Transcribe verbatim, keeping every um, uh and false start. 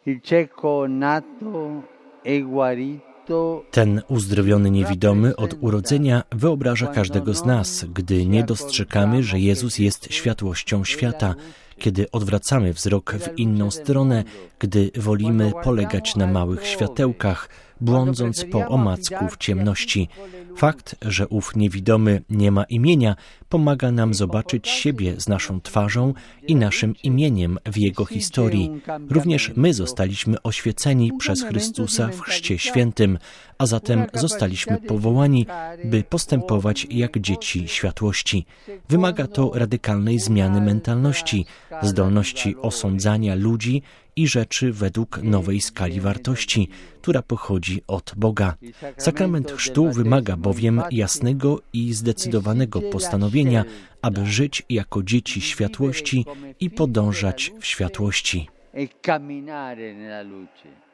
Il cieco nato e guarito. Ten uzdrowiony niewidomy od urodzenia wyobraża każdego z nas, gdy nie dostrzegamy, że Jezus jest światłością świata, kiedy odwracamy wzrok w inną stronę, gdy wolimy polegać na małych światełkach, błądząc po omacku w ciemności. Fakt, że ów niewidomy nie ma imienia, pomaga nam zobaczyć siebie z naszą twarzą i naszym imieniem w Jego historii. Również my zostaliśmy oświeceni przez Chrystusa w Chrzcie Świętym, a zatem zostaliśmy powołani, by postępować jak dzieci światłości. Wymaga to radykalnej zmiany mentalności, zdolności osądzania ludzi i rzeczy według nowej skali wartości, która pochodzi od Boga. Sakrament chrztu wymaga bowiem jasnego i zdecydowanego postanowienia, aby żyć jako dzieci światłości i podążać w światłości.